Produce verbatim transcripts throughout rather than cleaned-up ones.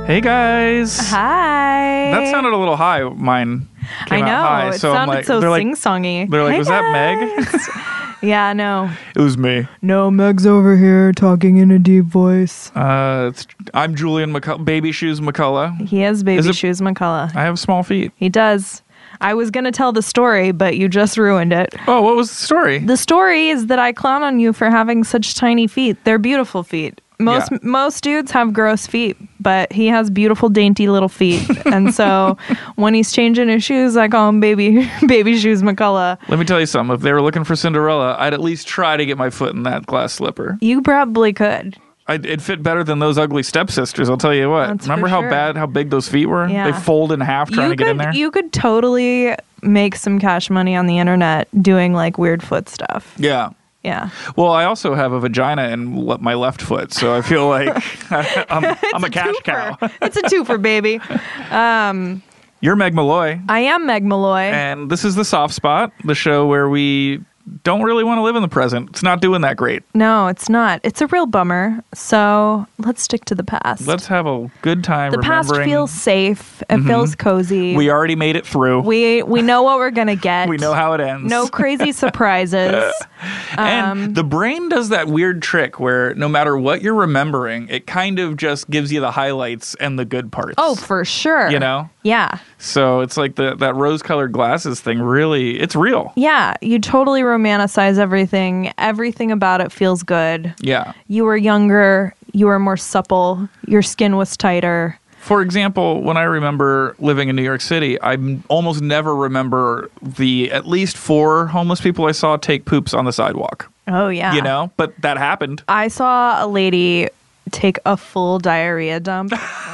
Hey guys. Hi. That sounded a little high. Mine came I know. out high. It so sounded I'm like, so they're like, sing-songy. They're like, Hey was guys. that Meg? Yeah, no. It was me. No, Meg's over here talking in a deep voice. Uh, it's, I'm Julian McCullough, Baby Shoes McCullough. He has baby Is it- shoes, McCullough. I have small feet. He does. I was going to tell the story, but you just ruined it. Oh, what was the story? The story is that I clown on you for having such tiny feet. They're beautiful feet. Most Yeah. most dudes have gross feet, but he has beautiful, dainty little feet. And so when he's changing his shoes, I call him baby baby shoes McCullough. Let me tell you something. If they were looking for Cinderella, I'd at least try to get my foot in that glass slipper. You probably could. I'd, it'd fit better than those ugly stepsisters, I'll tell you what. That's Remember for how sure. bad, how big those feet were? Yeah. They fold in half trying you to get could, in there. You could totally make some cash money on the internet doing like weird foot stuff. Yeah. Yeah. Well, I also have a vagina in le- my left foot, so I feel like I'm, I'm a, cash cow. It's a twofer, baby. Um, You're Meg Malloy, I am Meg Malloy. and this is The Soft Spot, the show where we don't really want to live in the present. It's not doing that great. No, it's not. It's a real bummer. So let's stick to the past. Let's have a good time the past remembering. feels safe. It feels cozy. We already made it through. we we know what we're gonna get. We know how it ends. No crazy surprises. And Um, the brain does that weird trick where no matter what you're remembering, it kind of just gives you the highlights and the good parts. Oh, for sure. You know? Yeah. So it's like the that rose-colored glasses thing really, it's real. Yeah. You totally romanticize everything. Everything about it feels good. Yeah. You were younger. You were more supple. Your skin was tighter. For example, when I remember living in New York City, I m- almost never remember the at least four homeless people I saw take poops on the sidewalk. Oh, yeah. You know? But that happened. I saw a lady take a full diarrhea dump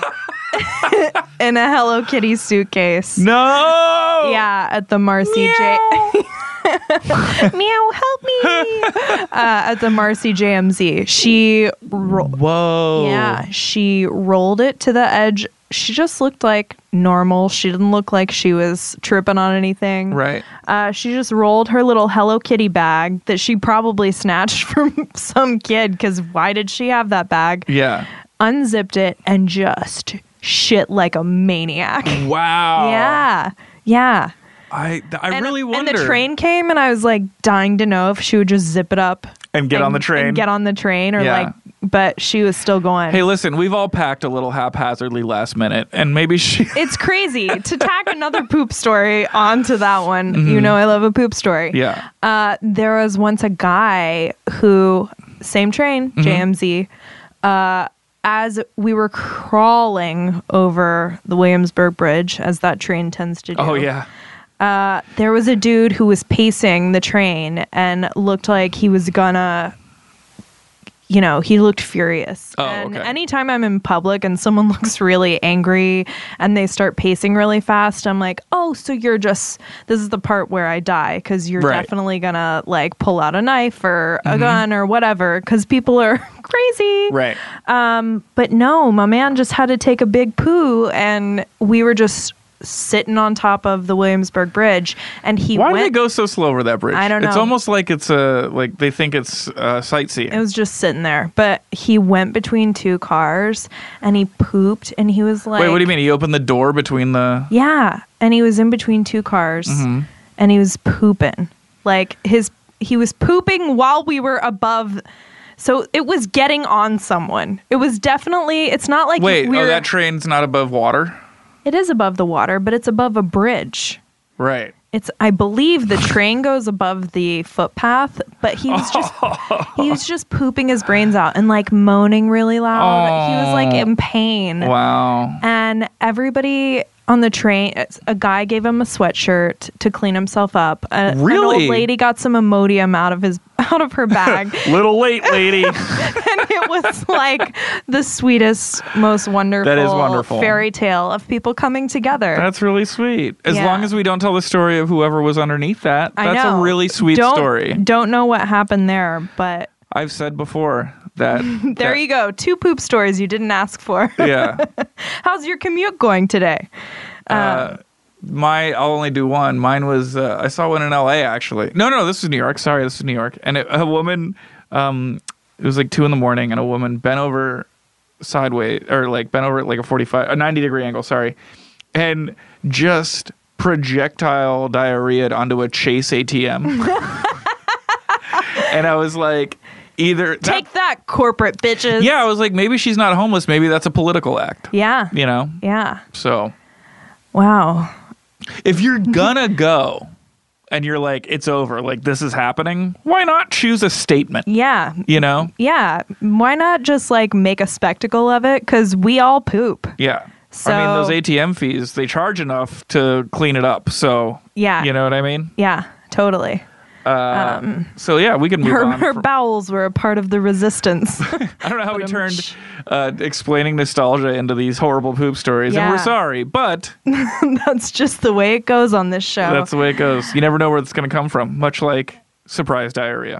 in a Hello Kitty suitcase. No! Yeah, at the Marcy J. Meow, help me! uh, at the Marcy J M Z. She, ro- Whoa. yeah, she rolled it to the edge. She just looked like normal. She didn't look like she was tripping on anything. Right. Uh, she just rolled her little Hello Kitty bag that she probably snatched from some kid, because why did she have that bag? Yeah. Unzipped it and just shit like a maniac. Wow. Yeah. Yeah. I I And, really wonder. and the train came, and I was like dying to know if she would just zip it up And get on the train. and get on the train, or Yeah. like, but she was still going. Hey, listen, we've all packed a little haphazardly last minute, and maybe she. It's crazy to tack another poop story onto that one. You know, I love a poop story. Yeah. Uh, there was once a guy who, same train, Mm-hmm. J M Z, uh, as we were crawling over the Williamsburg Bridge, as that train tends to do. Oh, yeah. Uh, there was a dude who was pacing the train and looked like he was gonna, you know, he looked furious. Oh, and okay. anytime I'm in public and someone looks really angry and they start pacing really fast, I'm like, oh, so you're just, this is the part where I die, because you're Right. definitely gonna like pull out a knife or a gun or whatever, because people are crazy. Right. Um, but no, my man just had to take a big poo, and we were just sitting on top of the Williamsburg Bridge, and he Why do went. they go so slow over that bridge? I don't It's know. almost like it's a like they think it's uh, sightseeing. It was just sitting there, but he went between two cars, and he pooped, and he was like, Wait, what do you mean? He opened the door between the? Yeah, and he was in between two cars, Mm-hmm. and he was pooping. Like his, he was pooping while we were above. So it was getting on someone. It was definitely. It's not like Wait, we oh, were, that train's not above water. It is above the water, but it's above a bridge. Right. It's, I believe the train goes above the footpath, but he was just he was just pooping his brains out and like moaning really loud. He was like in pain. Wow. And everybody on the train, a guy gave him a sweatshirt to clean himself up. A, Really? An old lady got some Imodium out of his out of her bag. Little late, lady. And it was like the sweetest, most wonderful, That is wonderful. fairy tale of people coming together. That's really sweet. As Yeah. long as we don't tell the story of whoever was underneath that, I that's know. a really sweet don't, story. Don't know what happened there, but I've said before that. there that- you go. Two poop stories you didn't ask for. Yeah. How's your commute going today? Uh, my I'll only do one. Mine was uh, I saw one in L A actually. No, no, this was New York. Sorry, this was New York. And it, a woman, um, it was like two in the morning, and a woman bent over sideways or like bent over at like a forty-five, a ninety degree angle, sorry, and just projectile diarrhea onto a Chase A T M. And I was like, either take that, that corporate bitches. Yeah, I was like, maybe she's not homeless. Maybe that's a political act. Yeah. You know? Yeah. So. Wow. If you're gonna go and you're like, it's over, like this is happening, why not choose a statement? Yeah. You know? Yeah. Why not just like make a spectacle of it? Because we all poop. Yeah. So, I mean, those A T M fees, they charge enough to clean it up. So, yeah. You know what I mean? Yeah, totally. Uh, um, so, yeah, we can move her, on. Her from, bowels were a part of the resistance. I don't know how we turned uh, explaining nostalgia into these horrible poop stories. Yeah. And we're sorry, but that's just the way it goes on this show. That's the way it goes. You never know where it's going to come from, much like surprise diarrhea.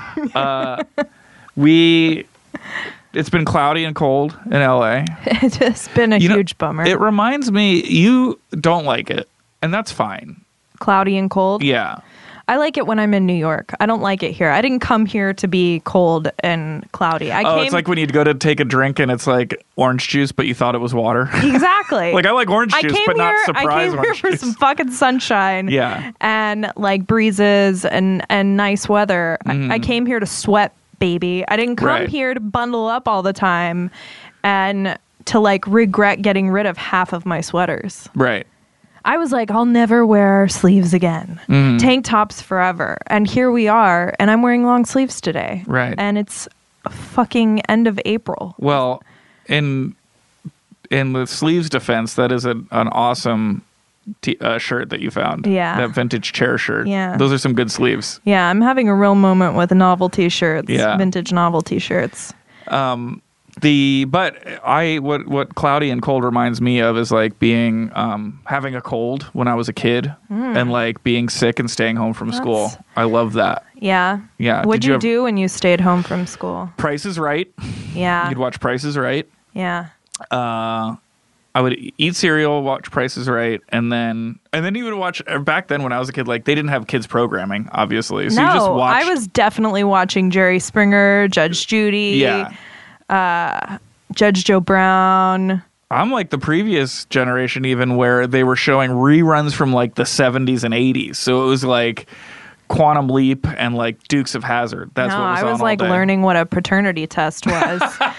uh, we... It's been cloudy and cold in L A. It has been a you huge know, bummer. It reminds me, you don't like it, and that's fine. Cloudy and cold? Yeah. I like it when I'm in New York. I don't like it here. I didn't come here to be cold and cloudy. I oh, came... it's like when you go to take a drink and it's like orange juice, but you thought it was water. Exactly. Like I like orange juice, but here, not surprise I came orange here juice. for some fucking sunshine. Yeah. And like breezes and, and nice weather. Mm. I, I came here to sweat, baby. I didn't come right. here to bundle up all the time and to like regret getting rid of half of my sweaters. Right. I was like, I'll never wear sleeves again. Mm. Tank tops forever. And here we are, and I'm wearing long sleeves today. Right. And it's fucking end of April. Well, in in the sleeves defense, that is a, an awesome t- uh, shirt that you found. Yeah. That vintage chair shirt. Yeah. Those are some good sleeves. Yeah, I'm having a real moment with novelty shirts. Yeah. Vintage novelty shirts. Um, the but I what what cloudy and cold reminds me of is like being um having a cold when I was a kid mm. and like being sick and staying home from That's... school. I love that. Yeah. Yeah. What'd Did you, you have... do when you stayed home from school? Price is Right. Yeah. You'd watch Price is Right. Yeah. Uh, I would eat cereal, watch Price is Right, and then and then you would watch. Back then, when I was a kid, like they didn't have kids programming, obviously. So no, you just watched. I was definitely watching Jerry Springer, Judge Judy. Yeah. Uh, Judge Joe Brown. I'm like the previous generation, even where they were showing reruns from like the seventies and eighties. So it was like Quantum Leap and like Dukes of Hazzard. That's no, what was I was on all like day. learning what a paternity test was.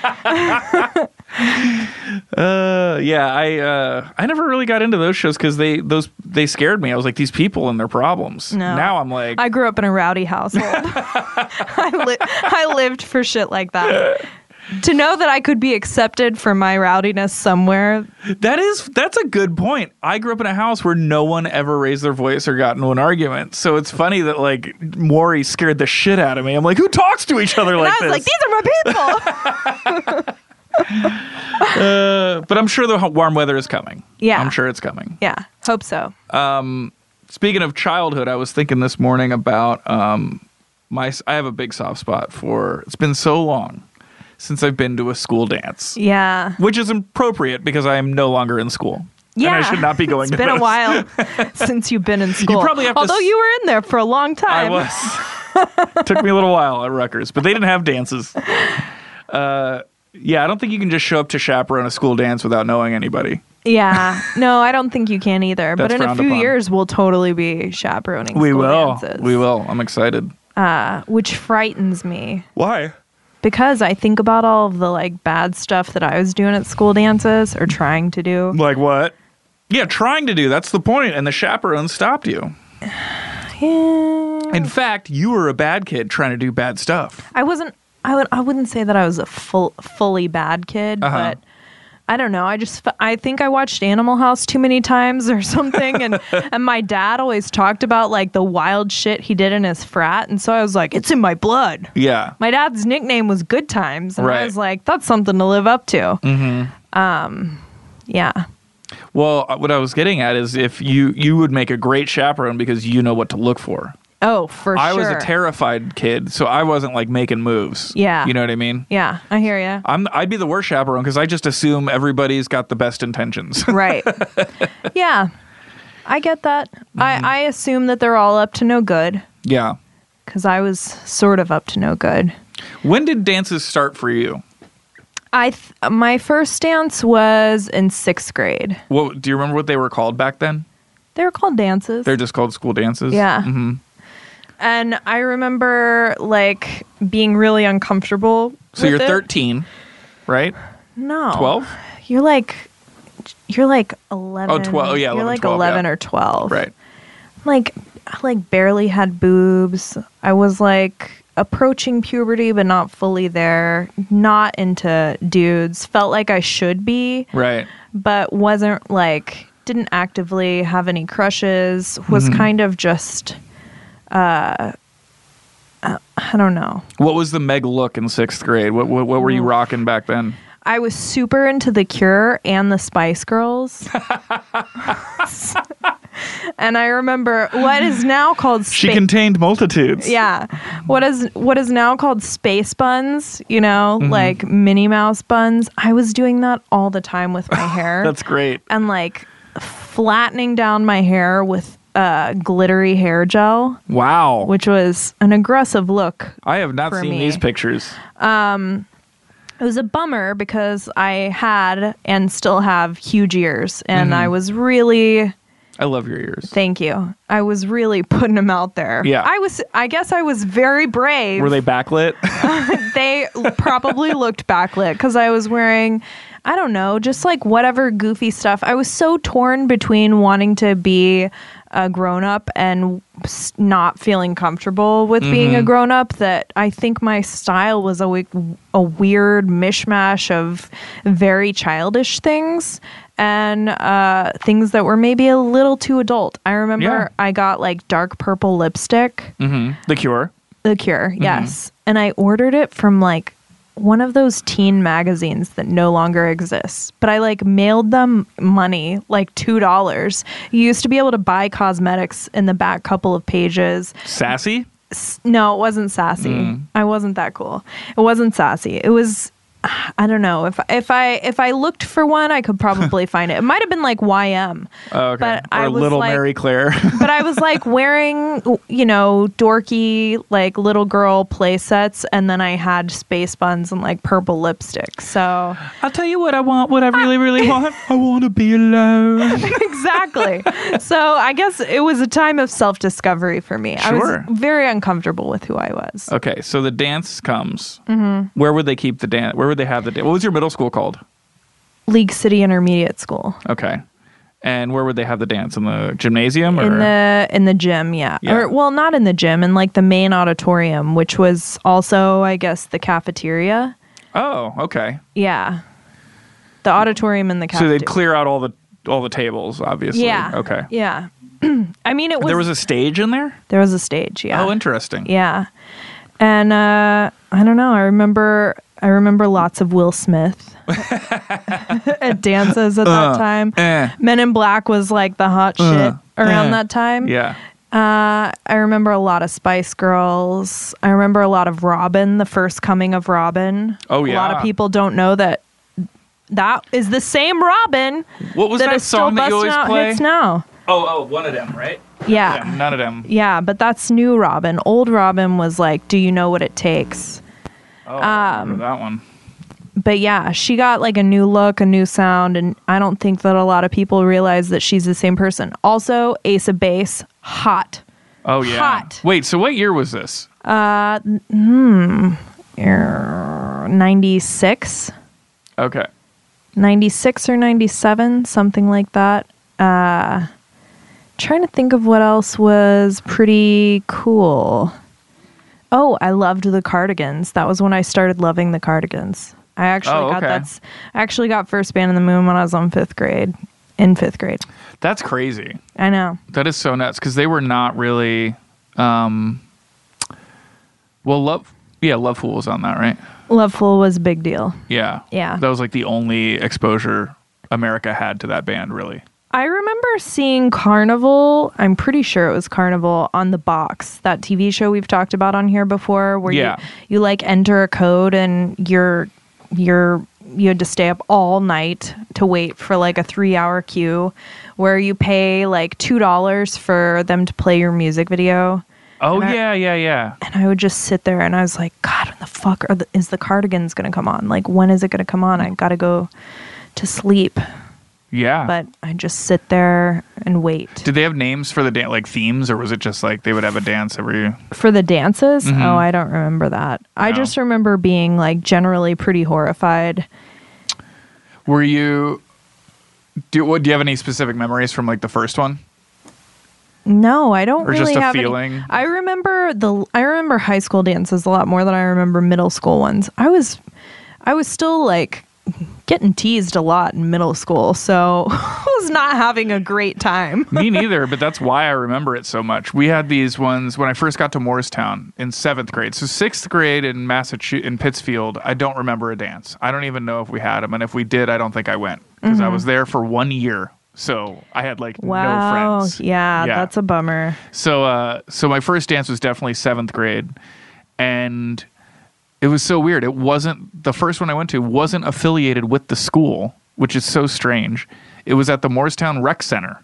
uh, yeah, I uh, I never really got into those shows because they those they scared me. I was like, these people and their problems. No. Now I'm like, I grew up in a rowdy household. I, li- I lived for shit like that. To know that I could be accepted for my rowdiness somewhere. That is, that's a good point. I grew up in a house where no one ever raised their voice or got into an argument. So it's funny that like Maury scared the shit out of me. I'm like, who talks to each other and like I was this? like, these are my people. uh, but I'm sure the warm weather is coming. Yeah. I'm sure it's coming. Yeah. Hope so. Um, speaking of childhood, I was thinking this morning about um, my, I have a big soft spot for, it's been so long since I've been to a school dance. Yeah. Which is appropriate because I am no longer in school. Yeah. And I should not be going it's to been this. a while since you've been in school. You probably have to Although s- you were in there for a long time. I was. Took me a little while at Rutgers, but they didn't have dances. Uh, yeah, I don't think you can just show up to chaperone a school dance without knowing anybody. Yeah. No, I don't think you can either. That's but in a frowned few upon. years, we'll totally be chaperoning We school will. dances. We will. I'm excited. Uh, which frightens me. Why? Because I think about all of the like bad stuff that I was doing at school dances or trying to do. Like what? Yeah, trying to do. That's the point. And the chaperone stopped you. Yeah. In fact, you were a bad kid trying to do bad stuff. I wasn't. I would. I wouldn't say that I was a full, fully bad kid, Uh-huh. but I don't know. I just. I think I watched Animal House too many times or something, and and my dad always talked about like the wild shit he did in his frat, and so I was like, it's in my blood. Yeah. My dad's nickname was Good Times, and Right. I was like, that's something to live up to. Mm-hmm. Um, yeah. Well, what I was getting at is if you you would make a great chaperone because you know what to look for. Oh, for I sure. was a terrified kid, so I wasn't like making moves. Yeah. You know what I mean? Yeah, I hear you. I'm I'd be the worst chaperone because I just assume everybody's got the best intentions. Right. Yeah. I get that. Mm-hmm. I, I assume that they're all up to no good. Yeah. Because I was sort of up to no good. When did dances start for you? I th- my first dance was in sixth grade. What do you remember what they were called back then? They were called dances. They're just called school dances? Yeah. Mm-hmm. And I remember like being really uncomfortable. So with you're it. thirteen, right? No. twelve? You're like you're like eleven. Oh, twelve. Oh, yeah, You're eleven, like twelve, eleven yeah. or twelve. Right. Like I like barely had boobs. I was like approaching puberty but not fully there. Not into dudes. Felt like I should be. Right. But wasn't like didn't actively have any crushes. Was Mm-hmm. kind of just uh I don't know. What was the Meg look in sixth grade? What what, what were you rocking back then? I was super into The Cure and the Spice Girls. And I remember what is now called She spa- contained multitudes. yeah, what is what is now called space buns, you know, Mm-hmm. like Minnie Mouse buns. I was doing that all the time with my hair. That's great. And like flattening down my hair with uh, glittery hair gel, Wow. which was an aggressive look. I have not for seen me. these pictures. It was a bummer because I had and still have huge ears, and Mm-hmm. I was really I love your ears. thank you. I was really putting them out there. Yeah. I was. I guess I was very brave. Were they backlit? They probably looked backlit because I was wearing, I don't know, just like whatever goofy stuff. I was so torn between wanting to be a grown up and s- not feeling comfortable with being a grown up that I think my style was a, we- a weird mishmash of very childish things and uh, things that were maybe a little too adult. I remember Yeah. I got like dark purple lipstick. hmm The Cure. The Cure, Mm-hmm. yes. And I ordered it from like one of those teen magazines that no longer exists. But I like mailed them money, like two dollars. You used to be able to buy cosmetics in the back couple of pages. Sassy? S- No, it wasn't sassy. Mm. I wasn't that cool. It wasn't sassy. It was I don't know. If if I if I looked for one, I could probably find it. It might have been like Y M. Oh, okay. But or I was Little like- Mary Claire. But I was like wearing, you know, dorky like little girl play sets, and then I had space buns and like purple lipstick. So I'll tell you what I want, what I really, really want. I want to be alone. exactly. So I guess it was a time of self discovery for me. I Sure. was very uncomfortable with who I was. Okay, so the dance comes. Mm-hmm. Where would they keep the dance? Where would they have the dance? What was your middle school called? League City Intermediate School. Okay. And where would they have the dance? In the gymnasium? Or? In the in the gym, yeah. Yeah. Or well, not in the gym, in like the main auditorium, which was also, I guess, the cafeteria. Oh, okay. Yeah. The auditorium and the So cafeteria. they'd clear out all the all the tables, obviously. Yeah. Okay. Yeah. I mean, it was There was a stage in there? there was a stage. Yeah. Oh, interesting. Yeah. And uh, I don't know. I remember. I remember lots of Will Smith at dances at that Uh, time. eh. Men in Black was like the hot Uh, shit around eh. that time. Yeah. Uh, I remember a lot of Spice Girls. I remember a lot of Robin, the first coming of Robin. Oh, A lot yeah. of people don't know that that is the same Robin What was that, is song still that you busting always out play? hits now. Oh, oh, one of them, right? Yeah. Yeah, none of them. Yeah, but that's new Robin. Old Robin was like, do you know what it takes? Oh, I Um, remember that one. But yeah, she got like a new look, a new sound, and I don't think that a lot of people realize that she's the same person. Also, Ace of Base, hot. Oh, yeah. hot. Wait, so what year was this? Uh, hmm, ninety-six, Okay. ninety-six or ninety-seven, something like that. Uh, trying to think of what else was pretty cool. Oh, I loved the Cardigans. That was when I started loving the Cardigans. I actually Oh, got okay. that's I actually got First Band in the Moon when I was on fifth grade. In fifth grade. That's crazy. I know. That is so nuts because they were not really. Um, well, Love. Yeah, Love Fool was on that, right? Loveful was a big deal. Yeah. Yeah. That was like the only exposure America had to that band, really. I remember seeing Carnival. I'm pretty sure it was Carnival on The Box, that T V show we've talked about on here before, where Yeah. you, you like enter a code and you're you're you had to stay up all night to wait for like a three hour queue, where you pay like two dollars for them to play your music video. Oh, And I- yeah, yeah, yeah. And I would just sit there and I was like, God, when the fuck are the, is the Cardigans going to come on? Like, when is it going to come on? I got to go to sleep. Yeah. But I just sit there and wait. Did they have names for the dance, like themes, or was it just like they would have a dance every... For the dances? Mm-hmm. Oh, I don't remember that. No. I just remember being like generally pretty horrified. Were you... Do, what, do you have any specific memories from like the first one? No, I don't or really just a have feeling? Any. I remember the I remember high school dances a lot more than I remember middle school ones. I was I was still like getting teased a lot in middle school, so I was not having a great time. Me neither, but that's why I remember it so much. We had these ones when I first got to Morristown in seventh grade. So sixth grade in Massachusetts, in Pittsfield, I don't remember a dance. I don't even know if we had them, and if we did, I don't think I went because mm-hmm. I was there for one year. So I had like wow. no friends. Yeah, yeah, that's a bummer. So, uh, so my first dance was definitely seventh grade, and it was so weird. It wasn't the first one I went to wasn't affiliated with the school, which is so strange. It was at the Morristown Rec Center.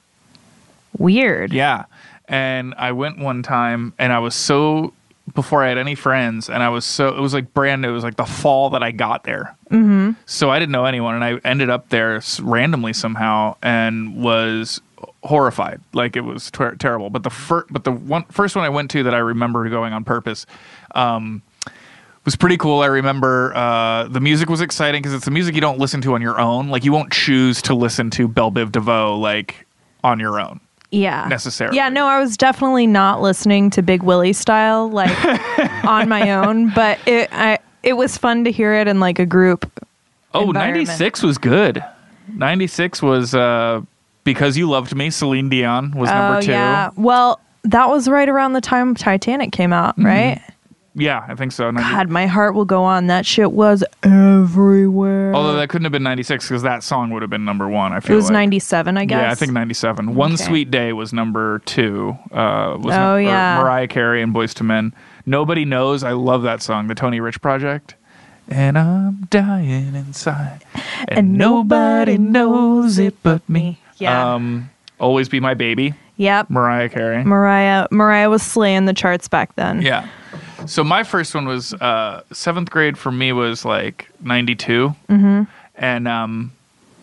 Weird. Yeah, and I went one time, and I was so before I had any friends, and I was so it was like brand new. It was like the fall that I got there. Mm-hmm. So I didn't know anyone, and I ended up there randomly somehow, and was horrified. Like it was ter- terrible. But the fir- but the one first one I went to that I remember going on purpose, um, was pretty cool. I remember uh, the music was exciting because it's the music you don't listen to on your own. Like you won't choose to listen to Belle Biv DeVoe like on your own. Yeah. Necessarily. Yeah, no, I was definitely not listening to Big Willie style like on my own, but it I it was fun to hear it in like a group. Oh, ninety-six was good. ninety-six was uh, Because You Loved Me. Celine Dion was oh, number two. Yeah. Well, that was right around the time Titanic came out, mm-hmm. right? Yeah, I think so. ninety God, My Heart Will Go On. That shit was everywhere. Although that couldn't have been ninety-six because that song would have been number one, I feel It was like. ninety-seven, I guess. Yeah, I think ninety-seven. Okay. One Sweet Day was number two. Uh, was oh, no- yeah. Mariah Carey and Boyz two Men. Nobody Knows. I love that song. The Tony Rich Project. And I'm dying inside. And, and nobody knows it but me. Yeah. Um, Always Be My Baby. Yep. Mariah Carey. Mariah Mariah was slaying the charts back then. Yeah. So my first one was uh, seventh grade for me was like ninety-two. Mm-hmm. And um,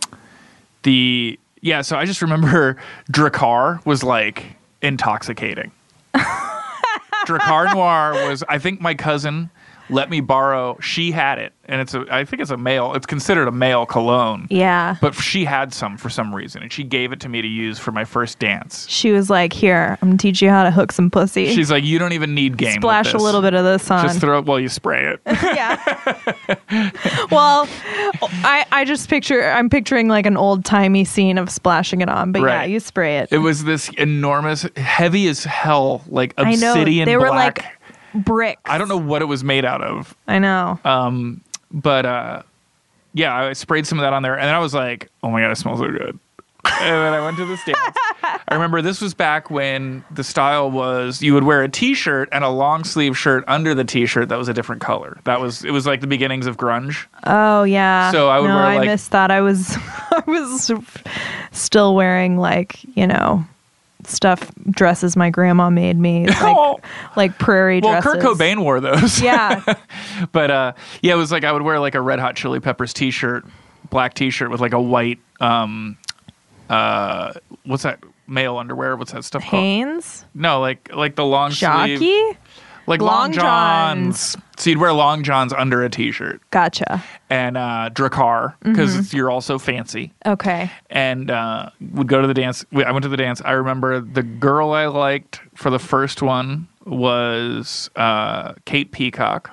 the, yeah, so I just remember Drakkar was like intoxicating. Drakkar Noir was, I think my cousin let me borrow, she had it. And it's a, I think it's a male, it's considered a male cologne. Yeah. But she had some for some reason. And she gave it to me to use for my first dance. She was like, here, I'm going to teach you how to hook some pussy. She's like, you don't even need game. Splash with this. a little bit of this on. Just throw it while you spray it. Yeah. Well, I, I just picture, I'm picturing like an old timey scene of splashing it on. But right. yeah, you spray it. It was this enormous, heavy as hell, like obsidian I know. They were black. like bricks. I don't know what it was made out of. I know. Um, but uh, yeah, I sprayed some of that on there, and then I was like, "Oh my god, it smells so good!" And then I went to this dance. I remember this was back when the style was you would wear a T-shirt and a long sleeve shirt under the T-shirt that was a different color. That was it was like the beginnings of grunge. Oh yeah. So I would no, wear I like missed that. I was I was still wearing like you know. stuff dresses my grandma made me like, oh. like prairie well, dresses. Kurt Cobain wore those. Yeah. But uh, yeah, it was like I would wear like a Red Hot Chili Peppers T-shirt, black T-shirt with like a white um, uh, what's that male underwear? What's that stuff called? Hanes? No, like like the long Jockey? sleeve. Like long, long johns. johns. So you'd wear long johns under a T-shirt. Gotcha. And uh, Drakkar, because Mm-hmm. you're also fancy. Okay. And uh, would go to the dance. I went to the dance. I remember the girl I liked for the first one was uh, Kate Peacock.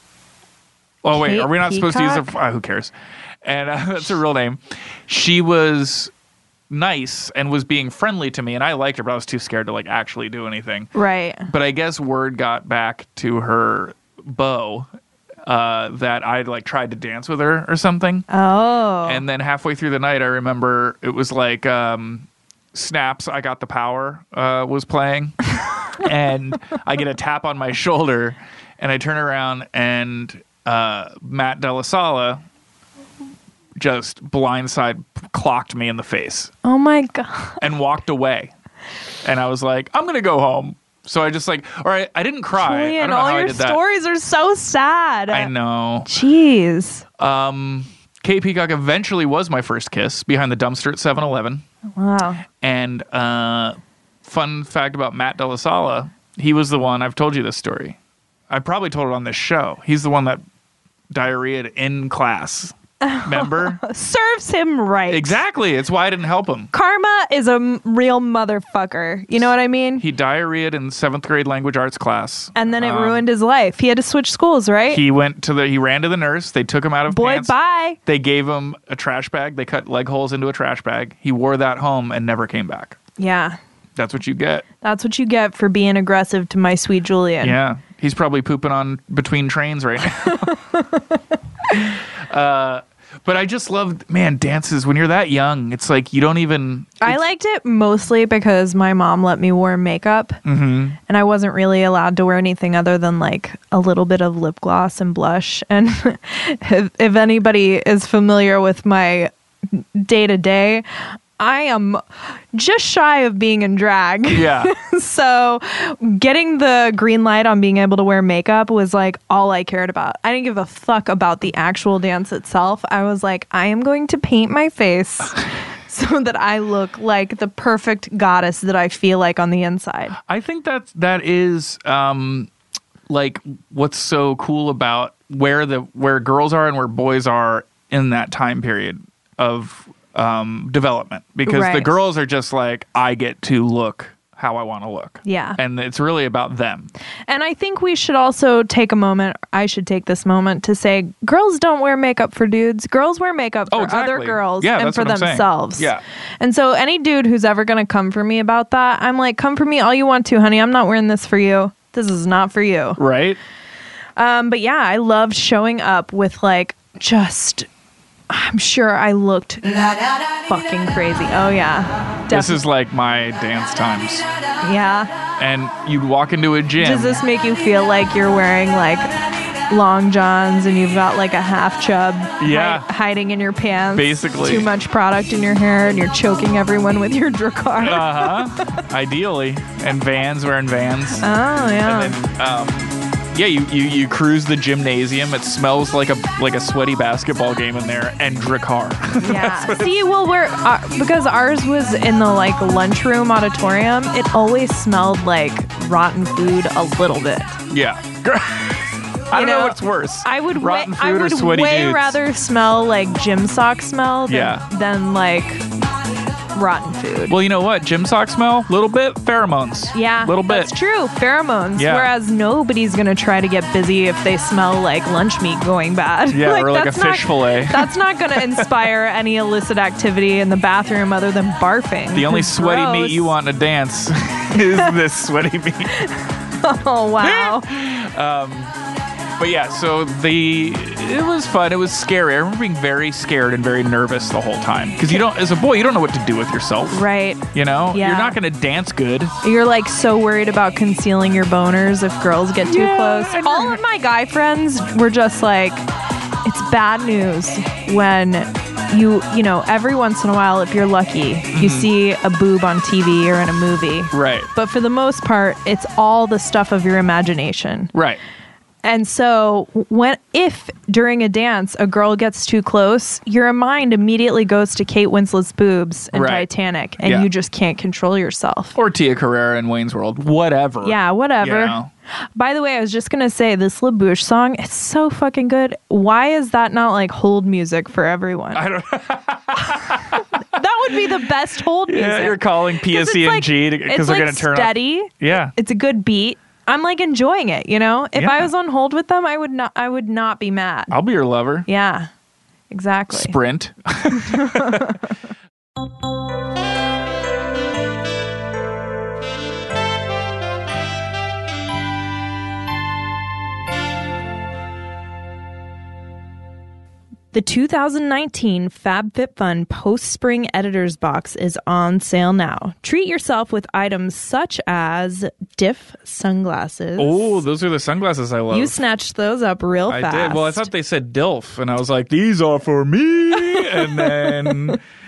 Oh, wait. Kate Are we not Peacock? supposed to use her? Uh, who cares? And uh, that's her real name. She was nice and was being friendly to me, and I liked her, but I was too scared to like actually do anything. Right. But I guess word got back to her beau uh, that I'd like tried to dance with her or something. Oh. And then halfway through the night, I remember it was like um, Snaps, I Got the Power uh, was playing. And I get a tap on my shoulder, and I turn around, and uh, Matt Della Sala just blindside clocked me in the face Oh my god. and walked away. And I was like, I'm going to go home. So I just like, all right, I didn't cry. Julian, I don't know all how I your did that. stories are so sad. I know. Jeez. Um, Kate Peacock eventually was my first kiss behind the dumpster at seven eleven. Wow. And uh, fun fact about Matt De La Sala, he was the one, I've told you this story. I probably told it on this show. He's the one that diarrheaed in class. Remember? Serves him right. Exactly. It's why I didn't help him. Karma is a m- real motherfucker. You know what I mean? He diarrheaed in seventh grade language arts class. And then it Um, ruined his life. He had to switch schools, right? He went to the, he ran to the nurse. They took him out of Boy, pants. bye. They gave him a trash bag. They cut leg holes into a trash bag. He wore that home and never came back. Yeah. That's what you get. That's what you get for being aggressive to my sweet Julian. Yeah. He's probably pooping on between trains right now. uh, but I just loved, man, dances. When you're that young, it's like you don't even... I liked it mostly because my mom let me wear makeup. Mm-hmm. And I wasn't really allowed to wear anything other than like a little bit of lip gloss and blush. And if, if anybody is familiar with my day-to-day, I am just shy of being in drag. Yeah. So getting the green light on being able to wear makeup was like all I cared about. I didn't give a fuck about the actual dance itself. I was like, I am going to paint my face so that I look like the perfect goddess that I feel like on the inside. I think that that is um, like what's so cool about where the where girls are and where boys are in that time period of um, development, because Right. the girls are just like, I get to look how I want to look. Yeah. And it's really about them. And I think we should also take a moment, I should take this moment to say, girls don't wear makeup for dudes. Girls wear makeup for Oh, exactly. other girls Yeah, and that's for what I'm saying. themselves. Yeah. And so any dude who's ever going to come for me about that, I'm like, come for me all you want to, honey. I'm not wearing this for you. This is not for you. Right? Um, but yeah, I loved showing up with like just... I'm sure I looked fucking crazy. Oh, yeah. This Definitely. is like my dance times. Yeah. And you'd walk into a gym. Does this make you feel like you're wearing like long johns and you've got like a half chub Yeah. hi- hiding in your pants? Basically. Too much product in your hair and you're choking everyone with your Drakkar. Uh-huh. Ideally. And Vans, wearing Vans. oh, yeah. And then, um, yeah, you, you, you cruise the gymnasium. It smells like a like a sweaty basketball game in there, and Drakkar. Yeah. See, well, we're uh, because ours was in the like lunchroom auditorium. It always smelled like rotten food a little bit. Yeah. I don't know, know, what's worse. I would rotten way, food I would or sweaty way dudes. rather smell like gym sock smell than, Yeah. than like rotten food. Well, you know what? Gym sock smell, little bit pheromones. Yeah, little bit. That's true. Pheromones. Yeah. Whereas nobody's gonna try to get busy if they smell like lunch meat going bad. Yeah, or like a that's fish not, fillet. That's not gonna inspire any illicit activity in the bathroom other than barfing. The only It's sweaty gross. meat you want in a dance is this sweaty meat. Oh wow. But yeah, so the it was fun. It was scary. I remember being very scared and very nervous the whole time, because you don't, as a boy, you don't know what to do with yourself. Right. You know, Yeah. you're not going to dance good. You're like so worried about concealing your boners if girls get too Yeah, close. and All you're- of my guy friends were just like, it's bad news when you, you know, every once in a while, if you're lucky, you see a boob on T V or in a movie. Right. But for the most part, it's all the stuff of your imagination. Right. And so when if during a dance a girl gets too close, your mind immediately goes to Kate Winslet's boobs and Right. Titanic, and Yeah. you just can't control yourself. Or Tia Carrera in Wayne's World. Whatever. Yeah, whatever. You know? By the way, I was just gonna say this LaBouche song is so fucking good. Why is that not like hold music for everyone? I don't That would be the best hold music. Yeah, you're calling P 'Cause S C it's and like- G because it's they're like going to turn steady. up. Yeah. It's a good beat. I'm like enjoying it, you know? If Yeah. I was on hold with them, I would not I would not be mad. I'll be your lover. Yeah. Exactly. Sprint. The two thousand nineteen FabFitFun Post-Spring Editor's Box is on sale now. Treat yourself with items such as Diff sunglasses. Oh, those are the sunglasses I love. You snatched those up real I fast. did. Well, I thought they said DILF, and I was like, these are for me. And then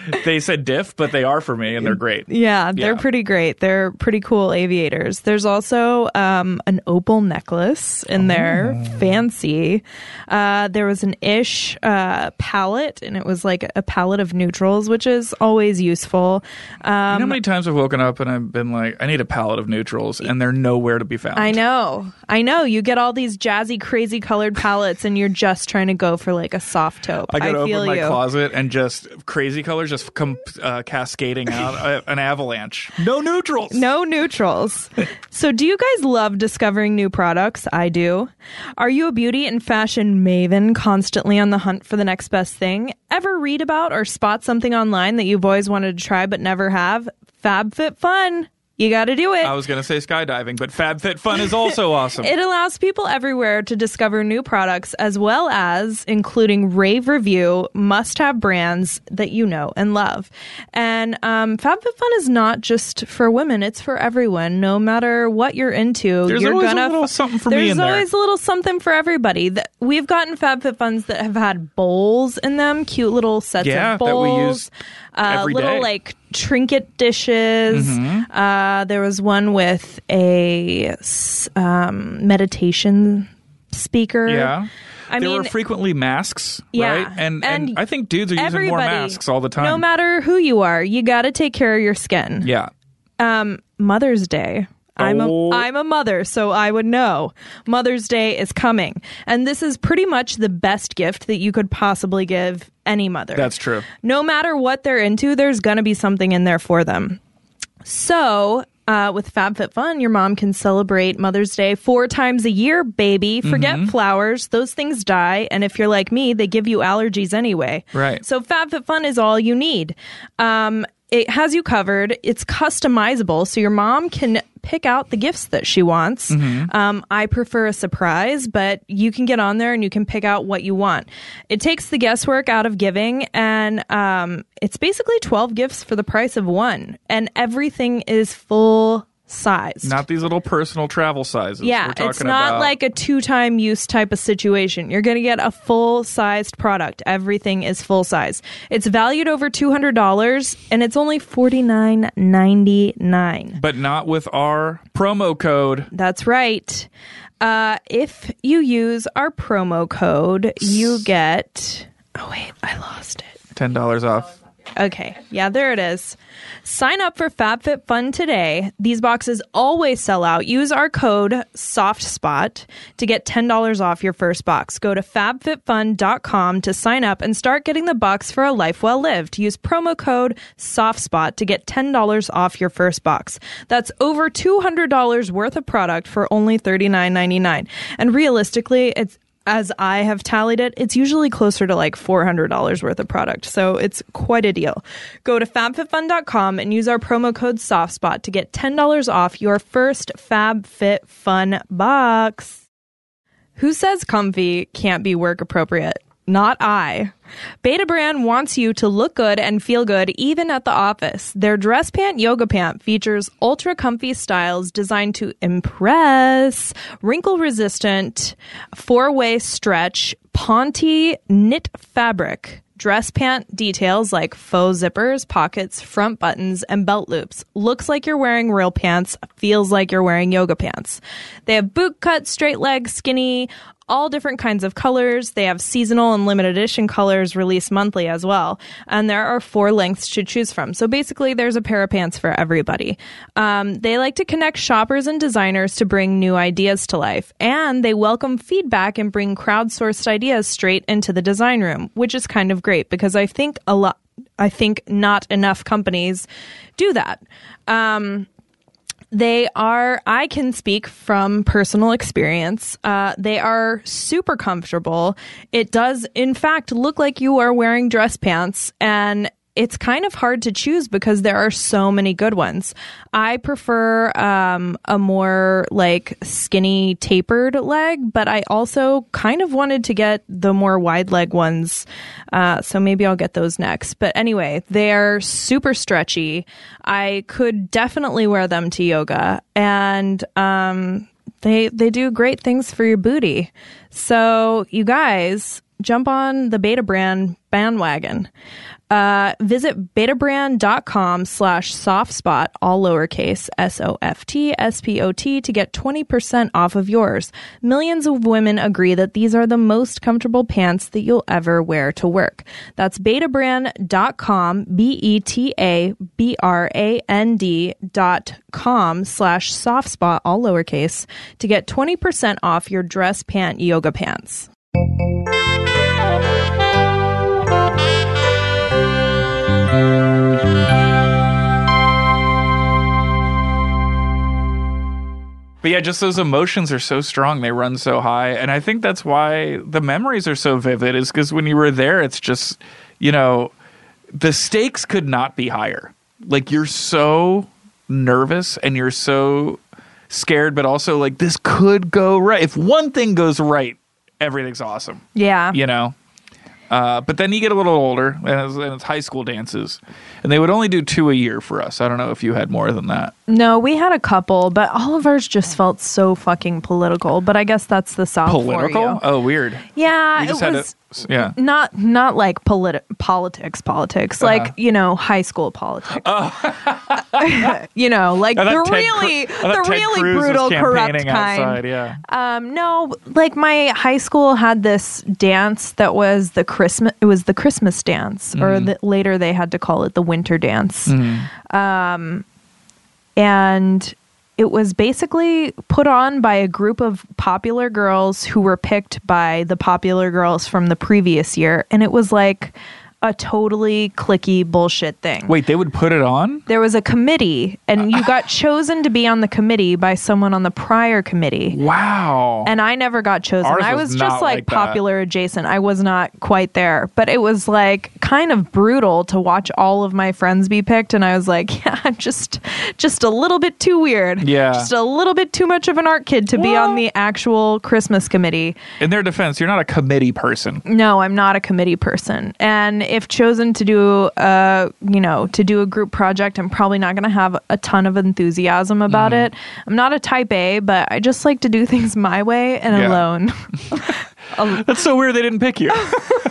They said diff, but they are for me, and they're great. Yeah, they're Yeah. pretty great. They're pretty cool aviators. There's also um, an opal necklace in there, fancy. Uh, there was an Ish uh, palette, and it was like a palette of neutrals, which is always useful. Um, You know how many times I've woken up and I've been like, I need a palette of neutrals, and they're nowhere to be found. I know. I know. You get all these jazzy, crazy colored palettes, and you're just trying to go for like a soft taupe. I gotta feel open my you. closet and just crazy colors just come uh, cascading out uh, an avalanche. No neutrals. No neutrals. So do you guys love discovering new products? I do. Are you a beauty and fashion maven constantly on the hunt for the next best thing? Ever read about or spot something online that you've always wanted to try but never have? FabFitFun. You got to do it. I was going to say skydiving, but FabFitFun is also awesome. It allows people everywhere to discover new products as well as including rave review, must-have brands that you know and love. And um, FabFitFun is not just for women; it's for everyone. No matter what you're into, There's you're always gonna a little something for there's me in there. always a little something for everybody. That we've gotten FabFitFuns that have had bowls in them, cute little sets Yeah, of that we bowls. use Uh, every little day. like trinket dishes. Mm-hmm. Uh, there was one with a s- um, meditation speaker. Yeah. I there mean, were frequently masks, yeah, right? And, and and I think dudes are using more everybody, masks all the time. No matter who you are, you got to take care of your skin. yeah. Um, Mother's Day. I'm Oh. a I'm a mother, so I would know. Mother's Day is coming, and this is pretty much the best gift that you could possibly give any mother. That's true. No matter what they're into, there's going to be something in there for them. So, uh, with FabFitFun, your mom can celebrate Mother's Day four times a year, baby. Forget Mm-hmm. flowers. Those things die. And if you're like me, they give you allergies anyway. Right. So FabFitFun is all you need. Um, it has you covered. It's customizable, so your mom can pick out the gifts that she wants. Mm-hmm. Um, I prefer a surprise, but you can get on there and you can pick out what you want. It takes the guesswork out of giving, and um, it's basically twelve gifts for the price of one, and everything is full size. Not these little personal travel sizes. Yeah, We're talking it's not about, like a two-time use type of situation. You're going to get a full-sized product. Everything is full size. It's valued over two hundred dollars, and it's only forty-nine ninety-nine. but not with our promo code. That's right. Uh, if you use our promo code, you get... Oh, wait, I lost it. ten dollars off. Okay, yeah, there it is. Sign up for FabFitFun today. These boxes always sell out. Use our code SOFTSPOT to get ten dollars off your first box. Go to fab fit fun dot com to sign up and start getting the box for a life well lived. Use promo code SOFTSPOT to get ten dollars off your first box. That's over two hundred dollars worth of product for only thirty-nine ninety-nine. And realistically, it's as I have tallied it, it's usually closer to like four hundred dollars worth of product. So it's quite a deal. Go to fab fit fun dot com and use our promo code SOFTSPOT to get ten dollars off your first FabFitFun box. Who says comfy can't be work appropriate? Not I. Beta Brand wants you to look good and feel good even at the office. Their dress pant yoga pant features ultra comfy styles designed to impress, wrinkle resistant, four-way stretch, Ponte knit fabric. Dress pant details like faux zippers, pockets, front buttons, and belt loops. Looks like you're wearing real pants, feels like you're wearing yoga pants. They have boot cut, straight leg, skinny, all different kinds of colors. They have seasonal and limited edition colors released monthly as well. And there are four lengths to choose from. So basically, there's a pair of pants for everybody. Um, they like to connect shoppers and designers to bring new ideas to life. And they welcome feedback and bring crowdsourced ideas straight into the design room, which is kind of great because I think a lot, I think not enough companies do that. Um, They are, I can speak from personal experience. Uh, they are super comfortable. It does, in fact, look like you are wearing dress pants, and it's kind of hard to choose because there are so many good ones. I prefer um, a more like skinny tapered leg, but I also kind of wanted to get the more wide leg ones. Uh, so maybe I'll get those next. But anyway, they're super stretchy. I could definitely wear them to yoga, and um, they they do great things for your booty. So you guys, jump on the Betabrand bandwagon. Uh, visit betabrand.com slash softspot, all lowercase, S O F T S P O T, to get twenty percent off of yours. Millions of women agree that these are the most comfortable pants that you'll ever wear to work. That's betabrand.com, B E T A B R A N D dot com slash softspot, all lowercase, to get twenty percent off your dress pant yoga pants. But yeah, just those emotions are so strong. They run so high. And I think that's why the memories are so vivid, is because when you were there, it's just, you know, the stakes could not be higher. Like, you're so nervous and you're so scared, but also like, this could go right. If one thing goes right, everything's awesome. Yeah. You know? Uh, but then you get a little older, and it's, and it's high school dances. And they would only do two a year for us. I don't know if you had more than that. No, we had a couple, but all of ours just felt so fucking political. But I guess that's the South Political? for you. Oh, weird. Yeah, We just it had was to, yeah. not not like politi- politics, politics, Uh-huh. like, you know, high school politics. You know, like I the thought Ted really, Cru- I thought the Ted really Cruz was brutal, corrupt campaigning kind. outside, yeah. Um, no, like my high school had this dance that was the Christmas. It was the Christmas dance, or the, later they had to call it the winter dance. Um, and it was basically put on by a group of popular girls who were picked by the popular girls from the previous year, and it was like a totally cliquey bullshit thing. Wait, they would put it on? There was a committee, and you got chosen to be on the committee by someone on the prior committee. Wow. And I never got chosen. Ours I was was not just like, like that. popular adjacent. I was not quite there. But it was like kind of brutal to watch all of my friends be picked. And I was like, yeah, I'm just just a little bit too weird. Yeah. Just a little bit too much of an art kid to be Well- on the actual Christmas committee. In their defense, you're not a committee person. No, I'm not a committee person. And if chosen to do uh you know, to do a group project, I'm probably not going to have a ton of enthusiasm about Mm-hmm. it. I'm not a type A, but I just like to do things my way and Yeah. alone. That's so weird they didn't pick you.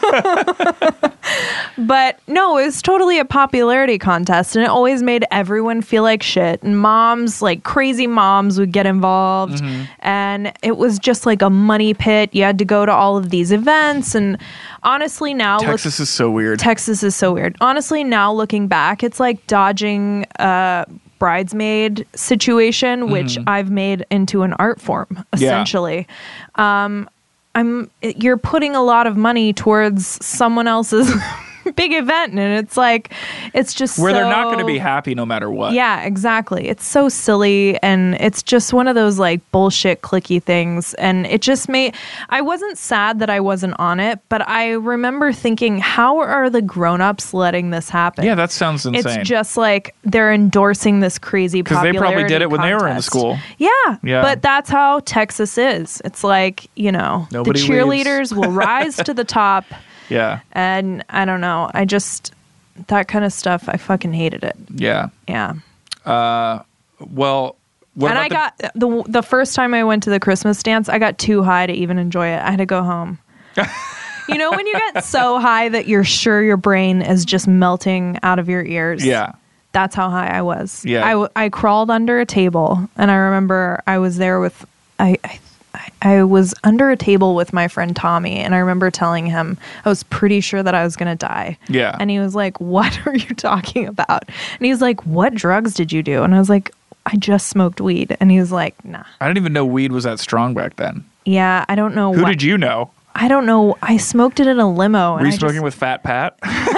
But no, it was totally a popularity contest, and it always made everyone feel like shit. And moms, like crazy moms, would get involved, Mm-hmm. and it was just like a money pit. You had to go to all of these events, and honestly, now look, Texas is so weird. Texas is so weird. Honestly, now looking back, it's like dodging a bridesmaid situation, which I've made into an art form, essentially. Um, I'm you're putting a lot of money towards someone else's big event, and it's like it's just Where they're not so- going to be happy no matter what. Yeah, exactly. It's so silly, and it's just one of those like bullshit clicky things. And it just made I wasn't sad that I wasn't on it, but I remember thinking, how are the grown-ups letting this happen? Yeah, that sounds insane. It's just like they're endorsing this crazy because they popularity probably did it when they were in contest. school. Yeah, Yeah. but that's how Texas is. It's like, you know, Nobody the cheerleaders will rise to the top, Yeah. and I don't know. I just that kind of stuff. I fucking hated it. Yeah. Yeah. Uh, well, what and about I the- got the the first time I went to the Christmas dance, I got too high to even enjoy it. I had to go home. You know, when you get so high that you're sure your brain is just melting out of your ears. Yeah. That's how high I was. Yeah. I, w- I crawled under a table, and I remember I was there with I, I I was under a table with my friend Tommy, and I remember telling him I was pretty sure that I was going to die. Yeah. And he was like, "What are you talking about?" And he was like, "What drugs did you do?" And I was like, "I just smoked weed." And he was like, "Nah." I didn't even know weed was that strong back then. Yeah, I don't know. Who what, did you know? I don't know. I smoked it in a limo. Were and you I smoking just, with Fat Pat?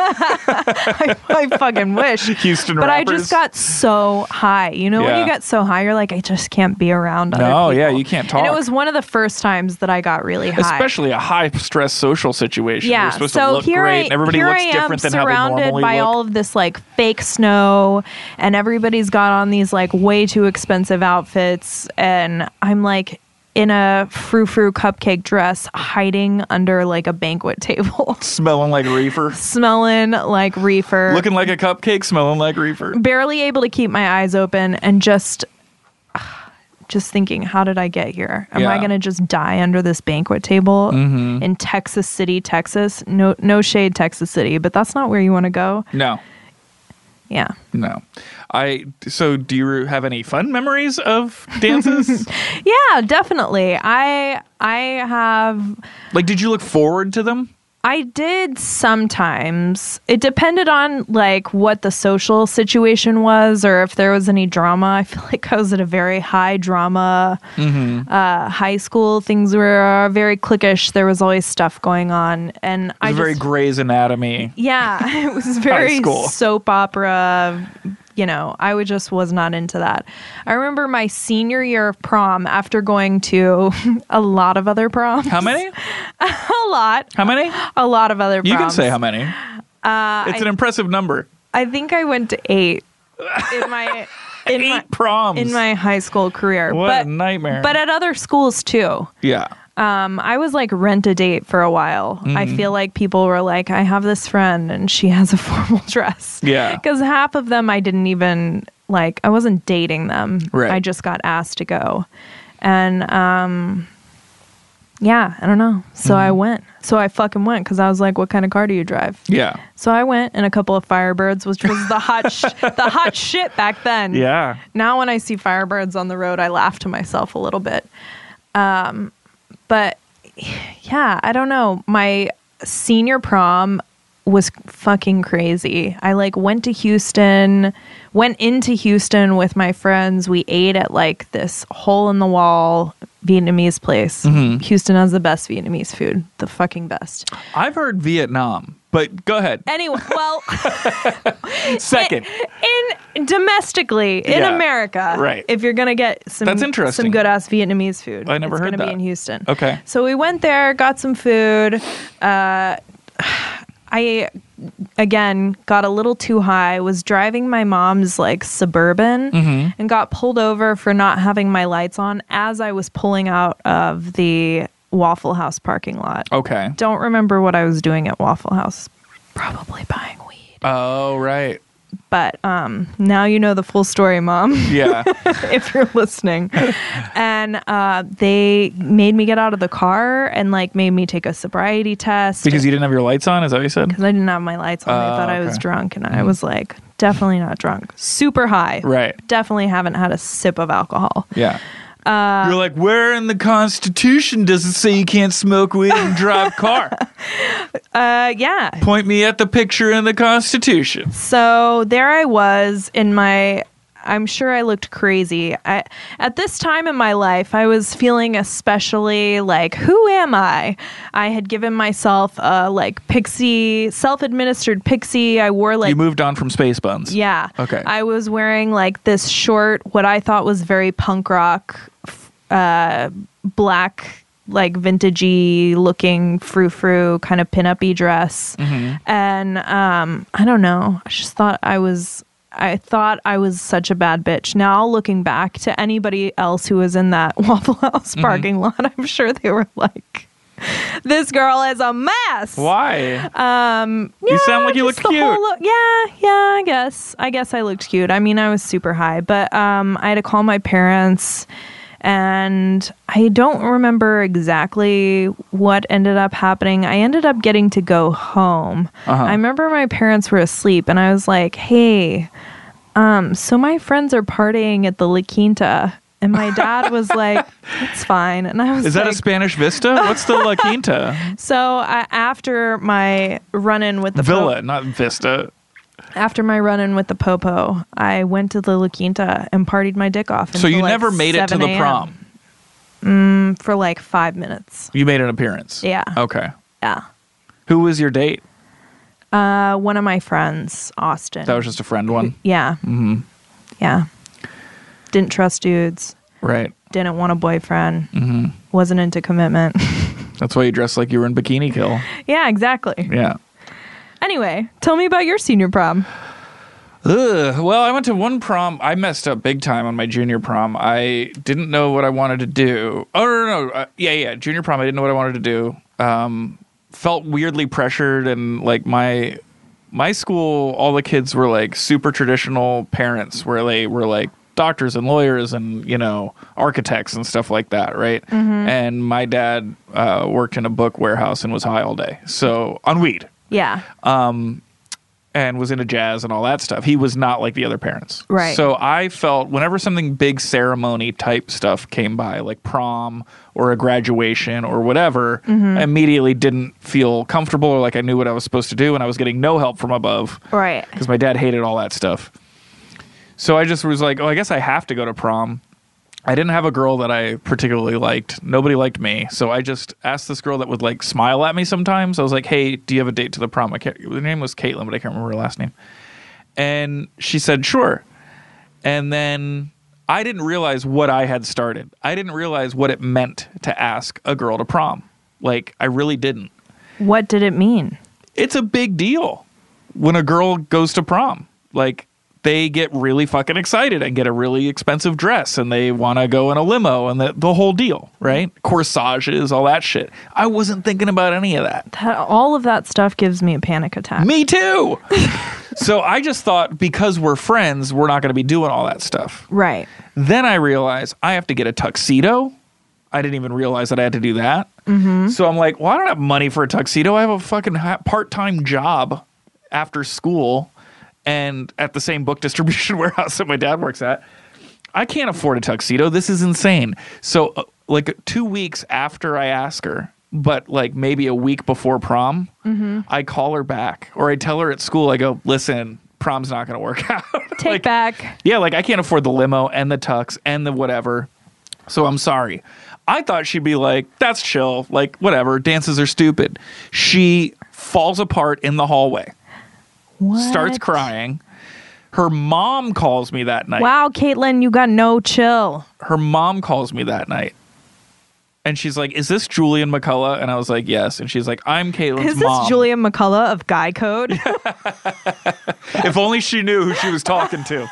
I, I fucking wish. Houston But I rappers? just got so high. You know, when Yeah. you get so high, you're like, I just can't be around other No, people. yeah, you can't talk. And it was one of the first times that I got really high. Especially a high stress social situation. Yeah, You're supposed so to look here great. I and everybody here looks I am different than how they surrounded normally by look. all of this like fake snow, and everybody's got on these like way too expensive outfits, and I'm like in a frou-frou cupcake dress hiding under like a banquet table, Smelling like reefer. smelling like reefer, Looking like a cupcake, smelling like reefer. barely able to keep my eyes open, and just just thinking, how did I get here? Am I Yeah. going to just die under this banquet table Mm-hmm. in Texas City, Texas? No, no shade, Texas City, but that's not where you want to go. No. Yeah. No. I so do you have any fun memories of dances? Yeah, definitely. I I have Like, did you look forward to them? I did sometimes. It depended on like what the social situation was or if there was any drama. I feel like I was at a very high drama Mm-hmm. uh, high school. Things were very cliquish. There was always stuff going on, and It I was just, very Grey's Anatomy. yeah, it was very school. soap opera. You know, I would just was not into that. I remember my senior year of prom after going to a lot of other proms. How many? A lot. How many? A lot of other proms. You can say how many. Uh, It's I, an impressive number. I think I went to eight in my in Eight my proms. in my high school career. What but a nightmare. but at other schools too. yeah. Um, I was like rent a date for a while. Mm-hmm. I feel like people were like, I have this friend and she has a formal dress. Yeah. Because half of them I didn't even like, I wasn't dating them. Right. I just got asked to go. And um, yeah, I don't know. So Mm-hmm. I went. So I fucking went because I was like, what kind of car do you drive? Yeah. So I went in a couple of Firebirds, which was the hot, sh- the hot shit back then. Yeah. Now when I see Firebirds on the road, I laugh to myself a little bit. Um, but yeah, I don't know. My senior prom was fucking crazy. I like went to Houston, went into Houston with my friends. We ate at like this hole in the wall Vietnamese place. Mm-hmm. Houston has the best Vietnamese food, the fucking best. I've heard Vietnam, but go ahead. Anyway, well, Second. in domestically in Yeah, America, right. if you're gonna get some That's interesting. some good ass Vietnamese food, I never it's heard gonna that. be in Houston. Okay. So we went there, got some food. Uh, I again got a little too high. Was driving my mom's like Suburban Mm-hmm. and got pulled over for not having my lights on as I was pulling out of the Waffle House parking lot. Okay. Don't remember what I was doing at Waffle House. Probably buying weed. Oh, right. But um, now you know the full story, Mom, Yeah. if you're listening. And uh, they made me get out of the car and like made me take a sobriety test. Because you didn't have your lights on, is that what you said? Because I didn't have my lights on. They Oh, thought I was okay. drunk. And I was like, definitely not drunk. Super high. Right. Definitely haven't had a sip of alcohol. Yeah. Uh, You're like, where in the Constitution does it say you can't smoke weed and drive a car? Uh, yeah. Point me at the picture in the Constitution. So there I was in my, I'm sure I looked crazy. I, at this time in my life, I was feeling especially like, who am I? I had given myself a like pixie, self-administered pixie. I wore like, You moved on from Space Buns. yeah. Okay. I was wearing like this short, what I thought was very punk rock, uh, black, like vintagey looking frou-frou kind of pin-up-y dress. Mm-hmm. And um, I don't know. I just thought I was, I thought I was such a bad bitch. Now looking back to anybody else who was in that Waffle House parking lot, I'm sure they were like, this girl is a mess. Why? Um, You yeah, sound like you just look the cute. whole look- yeah, yeah, I guess. I guess I looked cute. I mean, I was super high, but um, I had to call my parents, and I don't remember exactly what ended up happening. I ended up getting to go home. Uh-huh. I remember my parents were asleep, and I was like, "Hey, um, so my friends are partying at the La Quinta." And my dad was like, "It's fine." And I was Is that like, a Spanish Vista? What's the La Quinta? so uh, after my run-in with the Villa, po- not Vista. after my run-in with the popo, I went to the La Quinta and partied my dick off. So until, you like, never made it to seven the a.m. prom. for like five minutes. You made an appearance. Yeah. Okay. Yeah. Who was your date? Uh, one of my friends, Austin. That was just a friend one. yeah. Mm-hmm. Yeah. Didn't trust dudes. Right. Didn't want a boyfriend. Mm-hmm. Wasn't into commitment. That's why you dressed like you were in Bikini Kill. Yeah, exactly. Yeah. Anyway, tell me about your senior prom. Ugh. Well, I went to one prom. I messed up big time on my junior prom. I didn't know what I wanted to do. Oh, no, no, no. Uh, yeah, yeah. Junior prom, I didn't know what I wanted to do. Um, felt weirdly pressured, and like my my school, all the kids were like super traditional parents where they were like doctors and lawyers and, you know, architects and stuff like that, right? Mm-hmm. And my dad uh, worked in a book warehouse and was high all day. So, on weed. Yeah. Um, and was into jazz and all that stuff. He was not like the other parents. Right. So I felt whenever something big ceremony type stuff came by, like prom or a graduation or whatever, mm-hmm. I immediately didn't feel comfortable or like I knew what I was supposed to do, and I was getting no help from above. Right. Because my dad hated all that stuff. So I just was like, oh, I guess I have to go to prom. I didn't have a girl that I particularly liked. Nobody liked me. So I just asked this girl that would like smile at me sometimes. I was like, hey, do you have a date to the prom? I can't, her name was Caitlin, but I can't remember her last name. And she said, sure. And then I didn't realize what I had started. I didn't realize what it meant to ask a girl to prom. Like, I really didn't. What did it mean? It's a big deal when a girl goes to prom. Like, they get really fucking excited and get a really expensive dress and they want to go in a limo and the, the whole deal, right? Corsages, all that shit. I wasn't thinking about any of that. that all of that stuff gives me a panic attack. Me too. So I just thought because we're friends, we're not going to be doing all that stuff. Right. Then I realized I have to get a tuxedo. I didn't even realize that I had to do that. Mm-hmm. So I'm like, well, I don't have money for a tuxedo. I have a fucking part-time job after school and at the same book distribution warehouse that my dad works at. I can't afford a tuxedo. This is insane. So uh, like two weeks after I ask her, but like maybe a week before prom, mm-hmm. I call her back or I tell her at school, I go, listen, prom's not going to work out. Take like, back. Yeah, like I can't afford the limo and the tux and the whatever. So I'm sorry. I thought she'd be like, that's chill. Like, whatever. Dances are stupid. She falls apart in the hallway. What? Starts crying. Her mom calls me that night. Wow, Caitlin, you got no chill. Her mom calls me that night. And she's like, is this Julian McCullough? And I was like, yes. And she's like, I'm Caitlin's Is this mom. Julian McCullough of Guy Code? If only she knew who she was talking to.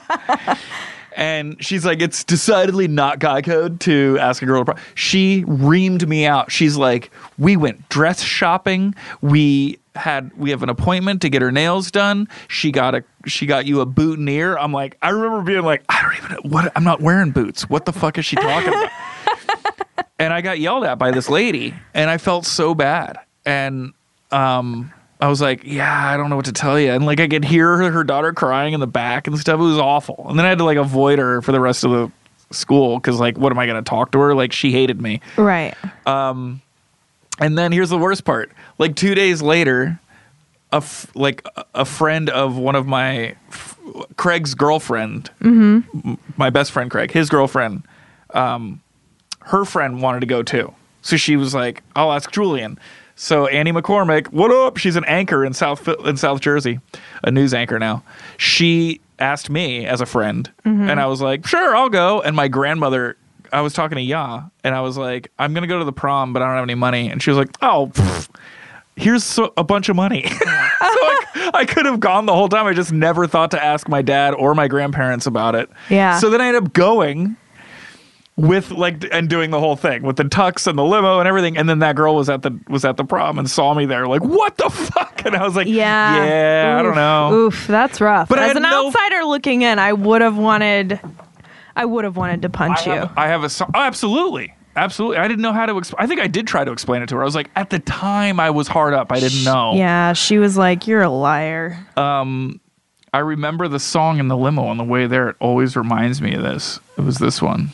And she's like, it's decidedly not Guy Code to ask a girl to prom. She reamed me out. She's like, we went dress shopping. We had we have an appointment to get her nails done. She got a she got you a boutonniere. I'm like, I remember being like, I don't even know what I'm not wearing boots. What the fuck is she talking about? And I got yelled at by this lady, and I felt so bad. And um, I was like, yeah, I don't know what to tell you. And like I could hear her, her daughter crying in the back and stuff. It was awful. And then I had to like avoid her for the rest of the school because like, what am I going to talk to her? Like she hated me. Right. Um, and then here's the worst part. Like two days later, a f- like a friend of one of my f- Craig's girlfriend, mm-hmm. m- my best friend Craig, his girlfriend, um, her friend wanted to go too. So she was like, I'll ask Julian. So Annie McCormick, what up? She's an anchor in South in South Jersey, a news anchor now. She asked me as a friend, mm-hmm. and I was like, sure, I'll go. And my grandmother, I was talking to Ya, and I was like, I'm going to go to the prom, but I don't have any money. And she was like, oh, pfft, here's so, a bunch of money. So I, I could have gone the whole time. I just never thought to ask my dad or my grandparents about it. Yeah. So then I ended up going. With like and doing the whole thing with the tux and the limo and everything, and then that girl was at the was at the prom and saw me there, like what the fuck? And I was like, yeah, yeah, oof, I don't know. Oof, that's rough. But as an no, outsider looking in, I would have wanted, I would have wanted to punch I you. Have, I have a oh, absolutely, absolutely. I didn't know how to. Exp- I think I did try to explain it to her. I was like, at the time, I was hard up. I didn't know. Yeah, she was like, you're a liar. Um, I remember the song in the limo on the way there. It always reminds me of this. It was this one.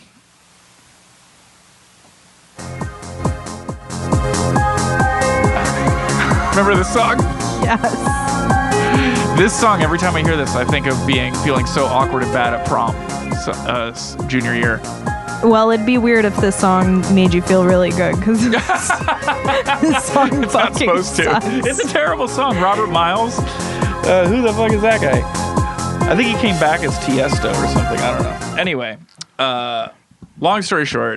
Remember this song? Yes. This song, every time I hear this, I think of being feeling so awkward and bad at prom, so, uh, junior year. Well, it'd be weird if this song made you feel really good, because this, this song it's fucking not supposed sucks. to. It's a terrible song. Robert Miles. Uh, who the fuck is that guy? I think he came back as Tiesto or something. I don't know. Anyway, uh, long story short,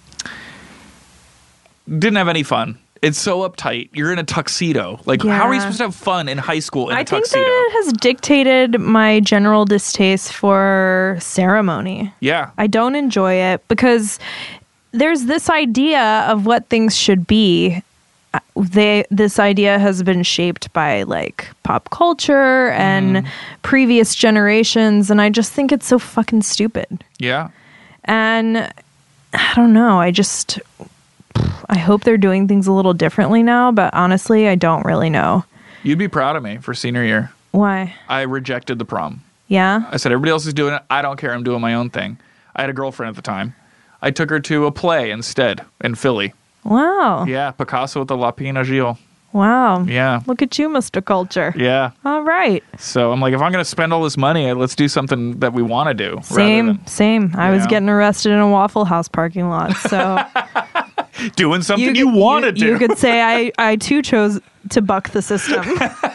didn't have any fun. It's so uptight. You're in a tuxedo. Like, yeah. How are you supposed to have fun in high school in I a tuxedo? think that it has dictated my general distaste for ceremony. Yeah. I don't enjoy it because there's this idea of what things should be, they this idea has been shaped by like pop culture and Mm. previous generations, and I just think it's so fucking stupid. Yeah. And I don't know. I just I hope they're doing things a little differently now, but honestly, I don't really know. You'd be proud of me for senior year. Why? I rejected the prom. Yeah. I said, everybody else is doing it. I don't care. I'm doing my own thing. I had a girlfriend at the time. I took her to a play instead in Philly. Wow. Yeah, Picasso at the La Pina Gil. Wow. Yeah. Look at you, Mister Culture. Yeah. All right. So I'm like, if I'm going to spend all this money, let's do something that we want to do. Same, rather than same. I was know. getting arrested in a Waffle House parking lot. So doing something you, could- want to do. You could say I, I too chose to buck the system.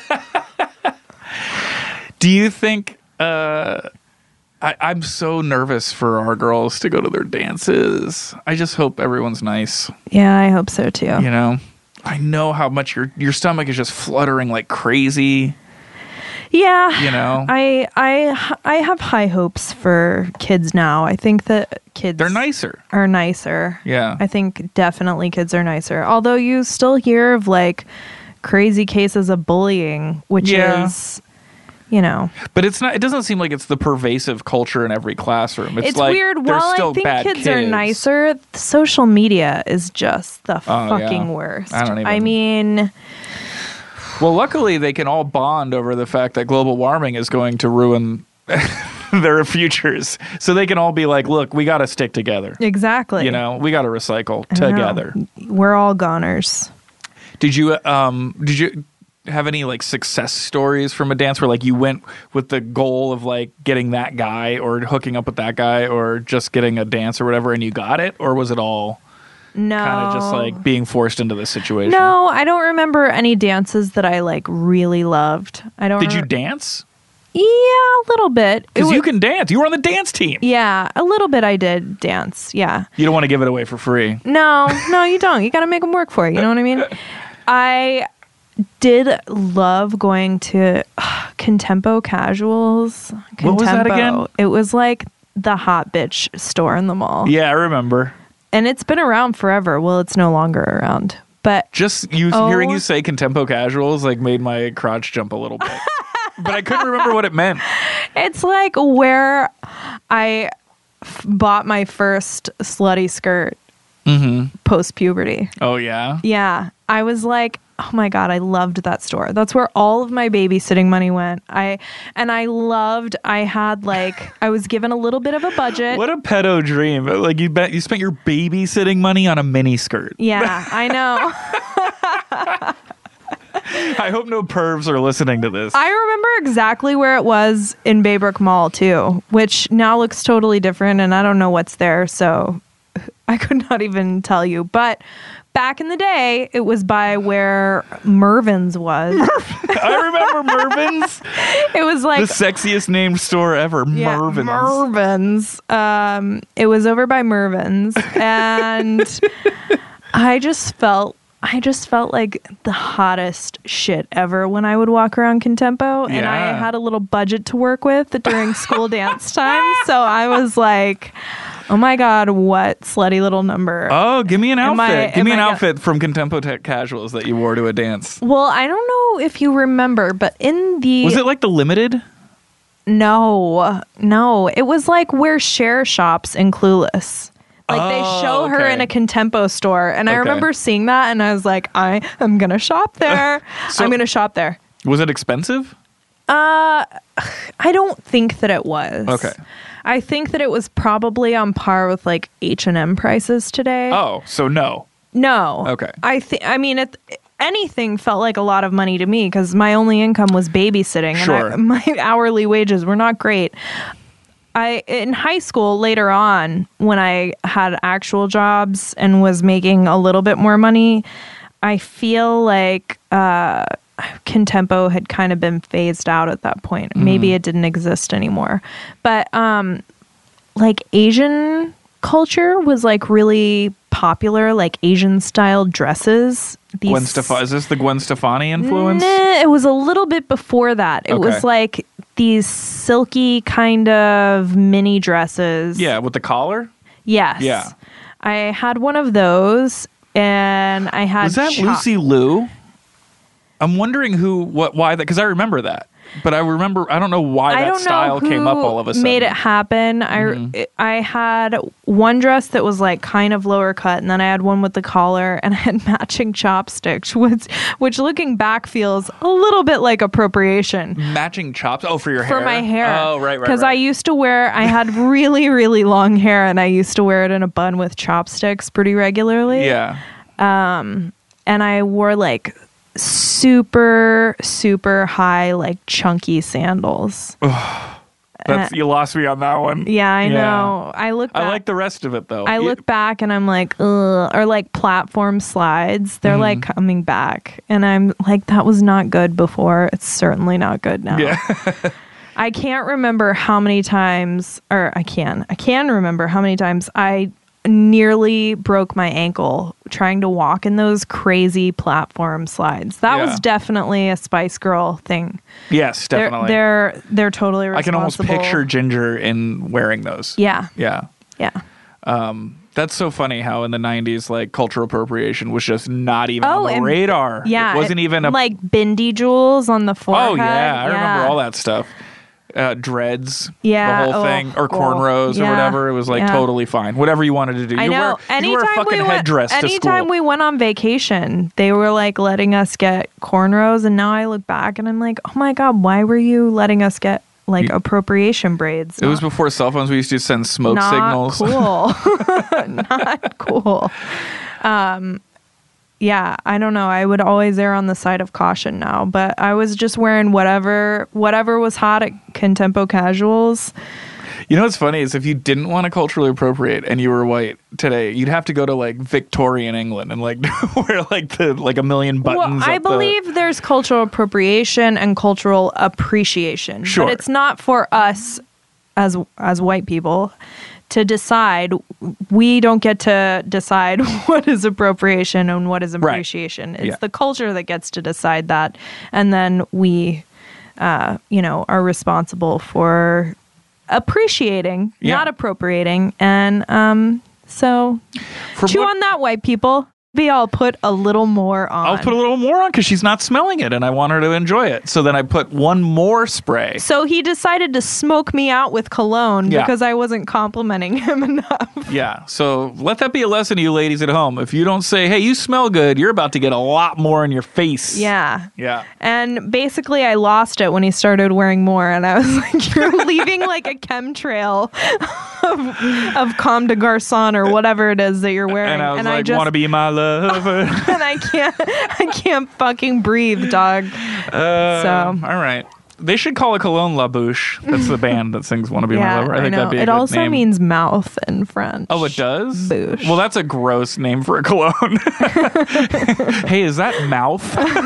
Do you think... Uh, I, I'm so nervous for our girls to go to their dances. I just hope everyone's nice. Yeah, I hope so too. You know? I know how much your your stomach is just fluttering like crazy. Yeah. You know? I I I have high hopes for kids now. I think that kids They're nicer. are nicer. Yeah. I think definitely kids are nicer. Although you still hear of like crazy cases of bullying, which Yeah. is, you know, But it's not. It doesn't seem like it's the pervasive culture in every classroom. It's, it's like weird. there's While still I think bad kids, are kids. nicer, social media is just the Oh, yeah. fucking worst. I don't even- I mean, Well, luckily they can all bond over the fact that global warming is going to ruin their futures. So they can all be like, "Look, we got to stick together. exactly. You know, we got to recycle I know. together." We're all goners. Did you um did you have any like success stories from a dance where like you went with the goal of like getting that guy or hooking up with that guy or just getting a dance or whatever and you got it, or was it all No. kind of just like being forced into this situation? No, I don't remember any dances that I like really loved. I don't. Did you re- dance? Yeah, a little bit. It Because wa- you can dance. You were on the dance team. Yeah, a little bit. I did dance. Yeah. You don't want to give it away for free. No, no, you don't. You got to make them work for it. You know what I mean? I did love going to uh, Contempo Casuals. What was that Contempo. again? It was like the hot bitch store in the mall. Yeah, I remember. And it's been around forever. Well, it's no longer around. But Just you Oh. hearing you say Contempo Casuals like made my crotch jump a little bit. But I couldn't remember what it meant. it's like where I f- bought my first slutty skirt Mm-hmm. post puberty. Oh, yeah? Yeah. I was like, oh my God, I loved that store. That's where all of my babysitting money went. I and I loved I had like I was given a little bit of a budget. What a pedo dream. Like you bet you spent your babysitting money on a mini skirt. Yeah, I know. I hope no pervs are listening to this. I remember exactly where it was in Baybrook Mall too, which now looks totally different and I don't know what's there, so I could not even tell you. But back in the day, it was by where Mervin's was. I remember Mervin's. It was like The sexiest named store ever. yeah, Mervin's. Mervin's. Um, it was over by Mervin's, and I just felt, I just felt like the hottest shit ever when I would walk around Contempo, and I Yeah. had a little budget to work with during school dance time, so I was like, oh my God, what slutty little number. Oh, give me an Am outfit. I- give am me an I go- outfit from Contempo Tech Casuals that you wore to a dance. Well, I don't know if you remember, but in the Was it like the Limited? no, no, it was like where Cher shops in Clueless. Like they Oh, show her okay. in a Contempo store, and I Okay. remember seeing that, and I was like, I am gonna shop there. So- I'm gonna shop there. Was it expensive? Uh, I don't think that it was. Okay. I think that it was probably on par with like H and M prices today. Oh, so no. No. Okay. I think. I mean, it, anything felt like a lot of money to me because my only income was babysitting, Sure. and I, my hourly wages were not great. I in high school later on when I had actual jobs and was making a little bit more money, I feel like uh, Contempo had kind of been phased out at that point. Maybe it didn't exist anymore, but um, like Asian culture was like really popular, like Asian style dresses. These, Gwen Stefani. Is this the Gwen Stefani influence? Nah, it was a little bit before that. It Okay. was like these silky kind of mini dresses. Yeah, with the collar? Yes. Yeah. I had one of those. and I had Was that chop- Lucy Liu? I'm wondering who, what, why that, because I remember that, but I remember, I don't know why I that don't style know who came up all of a sudden. made it happen. Mm-hmm. I I had one dress that was like kind of lower cut, and then I had one with the collar, and I had matching chopsticks, which, which looking back feels a little bit like appropriation. Matching chops? Oh, for your For hair? my hair. Oh, right, right, Because right. I used to wear, I had really, really long hair, and I used to wear it in a bun with chopsticks pretty regularly. Yeah. And I wore like super, super high, like chunky sandals. That's, you lost me on that one. Yeah, I Yeah. know. I look back. I like the rest of it, though. I You- look back and I'm like, ugh, or like platform slides. They're Mm-hmm. like coming back. And I'm like, that was not good before. It's certainly not good now. Yeah. I can't remember how many times, or I can, I can remember how many times I nearly broke my ankle trying to walk in those crazy platform slides. That Yeah. was definitely a Spice Girl thing. Yes, They're, definitely. they're, they're totally I responsible. can almost picture Ginger in wearing those. Yeah. Yeah. Yeah. That's so funny how in the nineties, like, cultural appropriation was just not even Oh, on the and- radar. Yeah. It wasn't it- even a... like bindi jewels on the forehead. Oh, yeah. I remember all that stuff. Uh, dreads, Yeah, the whole oh, thing, or oh, cornrows or yeah, whatever. It was like yeah. totally fine. Whatever you wanted to do. I you know. Wear, anytime you wear a fucking we went, headdress to anytime school. we went on vacation, they were like letting us get cornrows, and now I look back and I'm like, oh my god, why were you letting us get like You- appropriation braids? It was before cell phones. We used to send smoke not signals. cool. Not cool. Um, yeah, I don't know. I would always err on the side of caution now, but I was just wearing whatever whatever was hot at Contempo Casuals. You know what's funny is if you didn't want to culturally appropriate and you were white today, you'd have to go to like Victorian England and like wear like the like a million buttons. Well, I up the- believe there's cultural appropriation and cultural appreciation, Sure. but it's not for us as as white people to decide. We don't get to decide what is appropriation and what is Right. appreciation. It's Yeah. the culture that gets to decide that, and then we, uh, you know, are responsible for appreciating, Yeah. not appropriating, and um, so From chew what- on that, white people. Maybe I'll put a little more on. I'll put a little more on because she's not smelling it and I want her to enjoy it. So then I put one more spray. So he decided to smoke me out with cologne Yeah. because I wasn't complimenting him enough. Yeah. So let that be a lesson to you ladies at home. If you don't say, hey, you smell good, you're about to get a lot more in your face. Yeah. Yeah. And basically, I lost it when he started wearing more. And I was like, you're leaving like a chemtrail of, of Comme des Garçons or whatever it is that you're wearing. And I was like, just, want to be my lover. and I can't, I can't fucking breathe, dog. Uh, So. all right. They should call it Cologne La Bouche. That's the band that sings "Want to Be Yeah, My Lover." I I think know. that'd be a It good also name. means mouth in French. Oh, it does? Bouche. Well, that's a gross name for a cologne. Hey, is that mouth?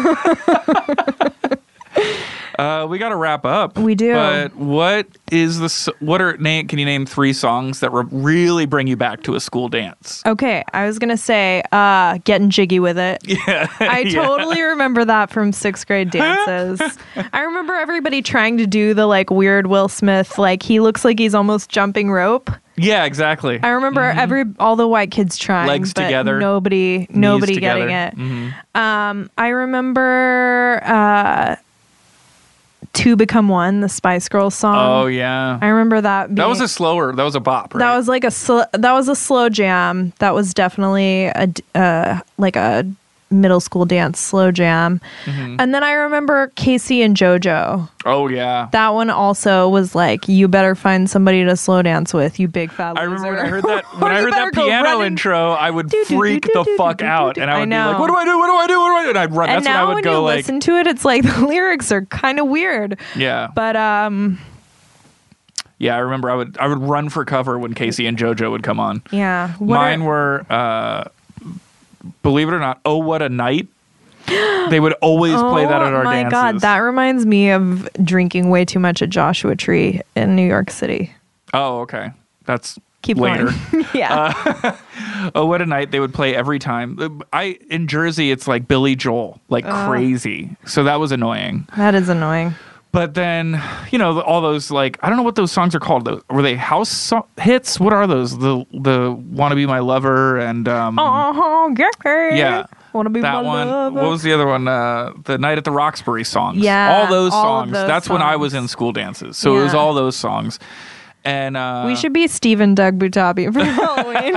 uh, we got to wrap up. We do. But what is the s- what are name? Can you name three songs that re- really bring you back to a school dance? Okay, I was gonna say, uh, getting jiggy with it. Yeah, I Yeah. totally remember that from sixth grade dances. I remember everybody trying to do the like weird Will Smith, like he looks like he's almost jumping rope. Yeah, exactly. I remember every all the white kids trying, Legs but together, nobody, nobody together. getting it. Mhm. Um, I remember uh, "Two Become One," the Spice Girls song. Oh yeah, I remember that. Being, that was a slower. That was a bop. Right? That was like a sl- that was a slow jam. That was definitely a d- uh, like a middle school dance slow jam. Mm-hmm. And then I remember Casey and JoJo. Oh yeah. That one also was like, you better find somebody to slow dance with, you big fat loser. I remember when I heard that when Or I you heard better that go piano running. intro, I would Do, do, freak do, do, the do, fuck do, do, out, do. and I I would be know. like, "What do I do? What do I do? What do I do?" And I'd run. And That's when I now would when go you like, listen to it, it's like the lyrics are kind of weird. yeah, But um, yeah. I remember I would I would run for cover when Casey and JoJo would come on. yeah. What Mine are- were, uh, believe it or not, "Oh What a Night." They would always play that at our oh my dances. god, that reminds me of drinking way too much at Joshua Tree in New York City. Oh, okay. That's Keep later. going. yeah. Oh, What a Night they would play every time. I in Jersey, it's like Billy Joel, like crazy. So that was annoying. That is annoying. But then, you know, all those, like, I don't know what those songs are called. Those, were they house so- hits? What are those? The the Wanna Be My Lover and... Um, Oh, yeah. yeah. Wanna Be That My one. Lover. What was the other one? Uh, the Night at the Roxbury songs. Yeah, All those all of songs. those That's when I was songs. in school dances. So it was Yeah. all those songs. And uh, We should be Steve and Doug Butabi for Halloween.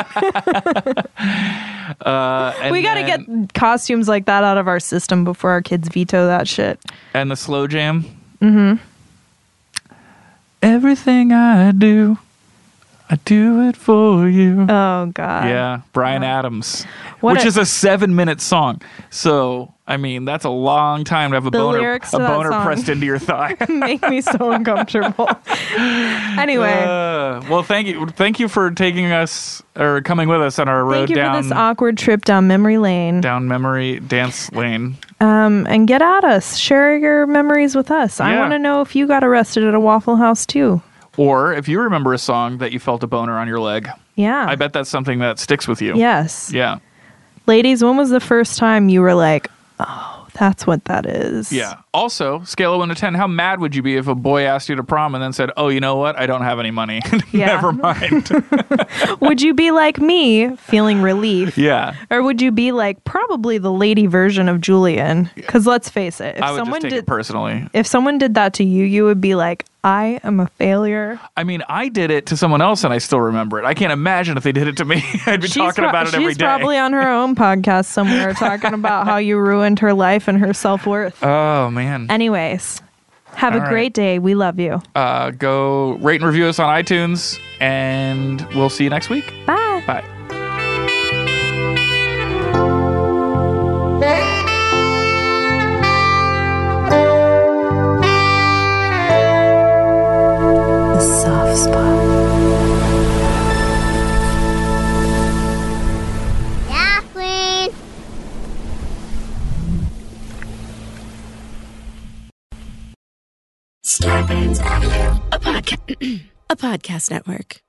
uh, and we got to then- get costumes like that out of our system before our kids veto that shit. And the slow jam. Mm-hmm. Everything I do, I do it for you. Oh, God. Yeah, Bryan Adams, What which a- is a seven-minute song. So, I mean, that's a long time to have a The boner, lyrics a to that boner song. pressed into your thigh. Make me so uncomfortable. Anyway, Uh, well, thank you, thank you for taking us or coming with us on our road thank you down for this awkward trip down memory lane. down memory dance lane. Um, and get at us. Share your memories with us. I Yeah. want to know if you got arrested at a Waffle House too. Or if you remember a song that you felt a boner on your leg, Yeah. I bet that's something that sticks with you. Yes. Yeah. Ladies, when was the first time you were like, oh, that's what that is? Yeah. Also, scale of one to ten, how mad would you be if a boy asked you to prom and then said, "Oh, you know what? I don't have any money." Yeah. Never mind. Would you be like me, feeling relief? Yeah. Or would you be like probably the lady version of Julian? Because let's face it, if I would someone just take did it personally. if someone did that to you, you would be like, I am a failure. I mean, I did it to someone else and I still remember it. I can't imagine if they did it to me. I'd be talking pro- about it every she's day. probably on her own podcast somewhere talking about how you ruined her life and her self-worth. Oh, man. Anyways, have All a right. great day. We love you. Uh, go rate and review us on iTunes, and we'll see you next week. Bye. Bye. The soft spot. Kathleen! Starburns Audio, a podcast, a podcast network.